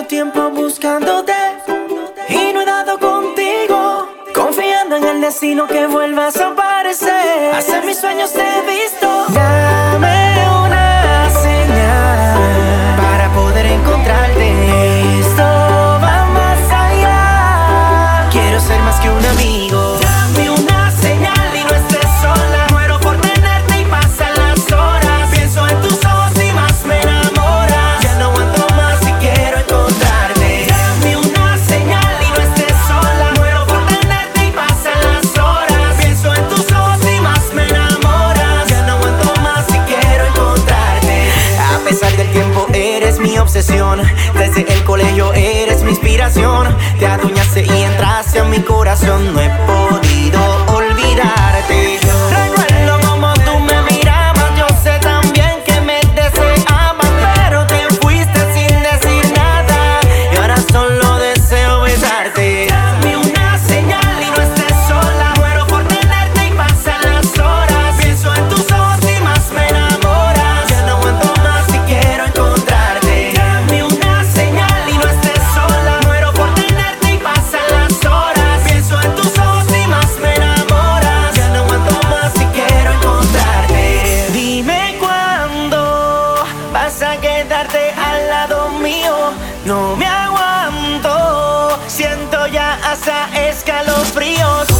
tiempo buscándote y no he dado contigo, confiando en el destino que vuelvas a aparecer. Hasta en mis sueños te he visto. Dame una señal para poder encontrarte. Esto va más allá. Quiero ser más que un amigo. Dame una señal y no estés sola. Muero por tenerte y pasan las horas. Pienso en tus ojos y más me enamoras. Ya no aguanto más y quiero encontrarte. Dame una señal y no estés sola. Muero por tenerte y pasan las horas. Pienso en tus ojos y más me enamoras. Ya no aguanto más y quiero encontrarte. A pesar del tiempo eres mi obsesión. Desde el colegio eres mi inspiración. Te adueñaste y entraste a mi corazón. No he podido olvidarte. Recuerdo como tú me mirabas. Yo sé también que me deseabas, pero te fuiste sin decir nada. Y ahora solo deseo besarte. Dame una señal y no estés sola. Muero por tenerte y pasan las horas. Pienso en tus ojos y más me enamoras. Ya no aguanto más y quiero encontrarte. Dame una señal y no estés sola. Muero por tenerte y pasan las horas. Pienso en tus ojos y más me enamoras. Ya no aguanto más y quiero encontrarte. Dime cuándo vas a quedarte al lado mío. No me aguanto, siento ya hasta escalofríos.